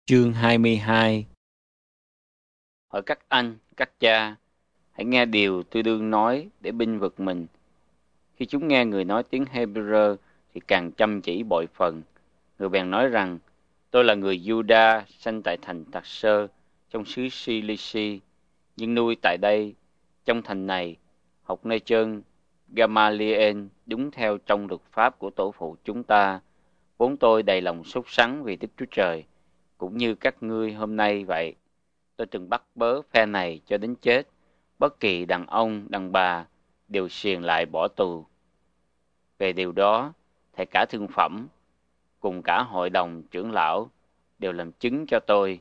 Chương 22. Hỡi các anh, các cha, hãy nghe điều tôi đương nói để binh vực mình. Khi chúng nghe người nói tiếng Hebrew thì càng chăm chỉ bội phần. Người bèn nói rằng, tôi là người Juda, sanh tại thành Tạc-sơ, trong xứ Si-li-si, nhưng nuôi tại đây, trong thành này, học nơi chân Gamaliel đúng theo trong luật pháp của tổ phụ chúng ta. Vốn tôi đầy lòng sốt sắng vì Đức Chúa Trời, cũng như các ngươi hôm nay vậy. Tôi từng bắt bớ phe này cho đến chết, bất kỳ đàn ông, đàn bà đều xiềng lại bỏ tù. Về điều đó, thầy cả thương phẩm cùng cả hội đồng trưởng lão đều làm chứng cho tôi.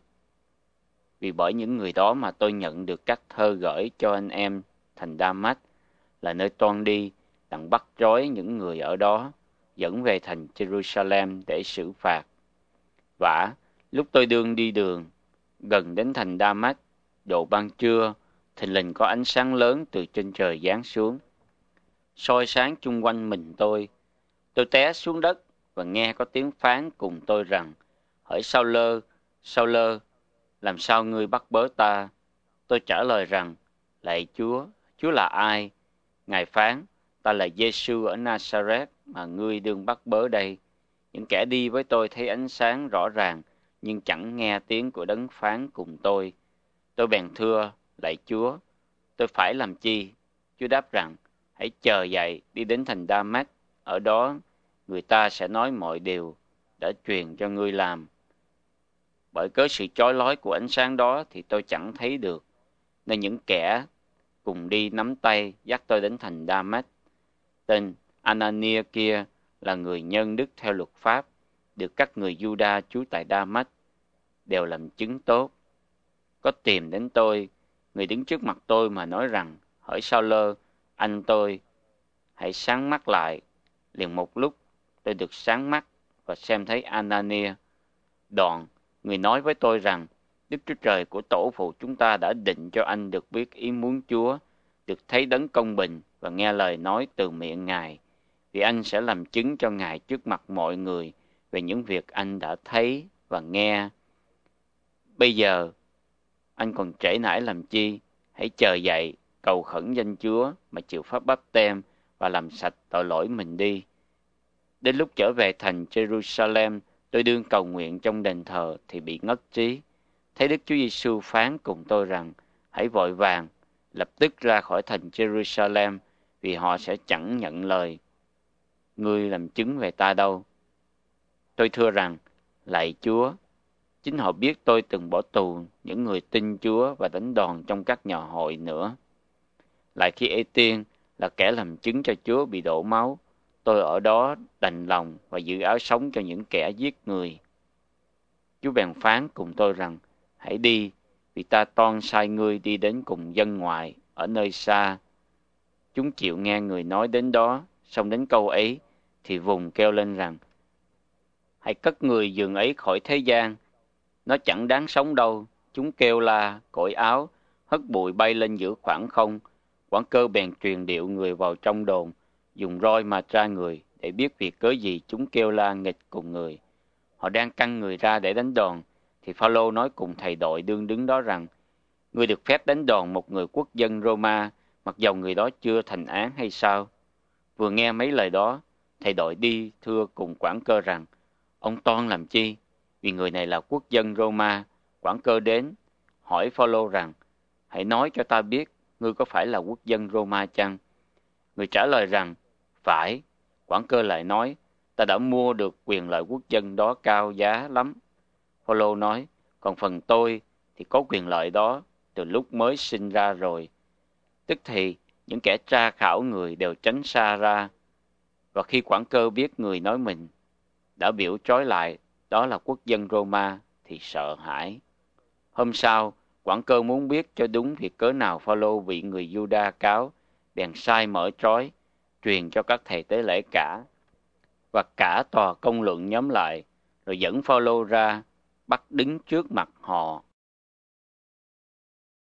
Vì bởi những người đó mà tôi nhận được các thơ gửi cho anh em thành Đa-mách, là nơi toan đi, đặng bắt trói những người ở đó, dẫn về thành Jerusalem để xử phạt. Vả, lúc tôi đương đi đường, gần đến thành Đa-mách, độ ban trưa, thình lình có ánh sáng lớn từ trên trời giáng xuống, soi sáng chung quanh mình tôi. Tôi té xuống đất và nghe có tiếng phán cùng tôi rằng, hỡi Sao lơ, làm sao ngươi bắt bớ ta? Tôi trả lời rằng, lạy Chúa, Chúa là ai? Ngài phán, ta là Giê-xu ở Na-sa-rét mà ngươi đương bắt bớ đây. Những kẻ đi với tôi thấy ánh sáng rõ ràng, nhưng chẳng nghe tiếng của đấng phán cùng tôi. Tôi bèn thưa, lạy Chúa, tôi phải làm chi? Chúa đáp rằng, hãy chờ dậy đi đến thành Đa-mách, ở đó người ta sẽ nói mọi điều đã truyền cho ngươi làm. Bởi cớ sự chói lói của ánh sáng đó thì tôi chẳng thấy được, nên những kẻ cùng đi nắm tay dắt tôi đến thành Đa-mách. Tên Anania kia là người nhân đức theo luật pháp, được các người Juda trú tại Đa-mách đều làm chứng tốt. Có tìm đến tôi, người đứng trước mặt tôi mà nói rằng, hỡi Sao-lơ, anh tôi, hãy sáng mắt lại. Liền một lúc, tôi được sáng mắt và xem thấy Anania. Đoạn, người nói với tôi rằng, Đức Chúa Trời của tổ phụ chúng ta đã định cho anh được biết ý muốn Chúa, được thấy đấng công bình và nghe lời nói từ miệng Ngài, vì anh sẽ làm chứng cho Ngài trước mặt mọi người về những việc anh đã thấy và nghe. Bây giờ, anh còn trễ nải làm chi? Hãy chờ dậy, cầu khẩn danh Chúa mà chịu phép báp têm và làm sạch tội lỗi mình đi. Đến lúc trở về thành Jerusalem, tôi đương cầu nguyện trong đền thờ thì bị ngất trí. Thấy Đức Chúa Giêsu phán cùng tôi rằng, hãy vội vàng, lập tức ra khỏi thành Jerusalem, vì họ sẽ chẳng nhận lời ngươi làm chứng về ta đâu. Tôi thưa rằng, lạy Chúa, chính họ biết tôi từng bỏ tù những người tin Chúa và đánh đòn trong các nhà hội nữa. Lại khi Ê-tiên là kẻ làm chứng cho Chúa bị đổ máu, tôi ở đó đành lòng và giữ áo sống cho những kẻ giết người. Chúa bèn phán cùng tôi rằng, hãy đi, vì ta toan sai ngươi đi đến cùng dân ngoại, ở nơi xa. Chúng chịu nghe người nói đến đó, xong đến câu ấy, thì vùng kêu lên rằng, hãy cất người giường ấy khỏi thế gian, nó chẳng đáng sống đâu. Chúng kêu la, cởi áo, hất bụi bay lên giữa khoảng không. Quản cơ bèn truyền điệu người vào trong đồn, dùng roi mà tra người, để biết vì cớ gì chúng kêu la nghịch cùng người. Họ đang căng người ra để đánh đòn, thì Phao-lô nói cùng thầy đội đương đứng đó rằng, ngươi được phép đánh đòn một người quốc dân Roma, mặc dầu người đó chưa thành án hay sao? Vừa nghe mấy lời đó, thầy đội đi thưa cùng quản cơ rằng, ông toan làm chi? Vì người này là quốc dân Roma. Quản cơ đến, hỏi Phao-lô rằng, hãy nói cho ta biết, ngươi có phải là quốc dân Roma chăng? Người trả lời rằng, phải. Quản cơ lại nói, ta đã mua được quyền lợi quốc dân đó cao giá lắm. Phao-lô nói, còn phần tôi thì có quyền lợi đó từ lúc mới sinh ra rồi. Tức thì, những kẻ tra khảo người đều tránh xa ra. Và khi quản cơ biết người nói mình đã biểu trói lại đó là quốc dân Roma thì sợ hãi. Hôm sau, quản cơ muốn biết cho đúng việc cớ nào Phao-lô bị người Juda cáo, bèn sai mở trói, truyền cho các thầy tế lễ cả và cả tòa công luận nhóm lại, rồi dẫn Phao-lô ra, bắt đứng trước mặt họ.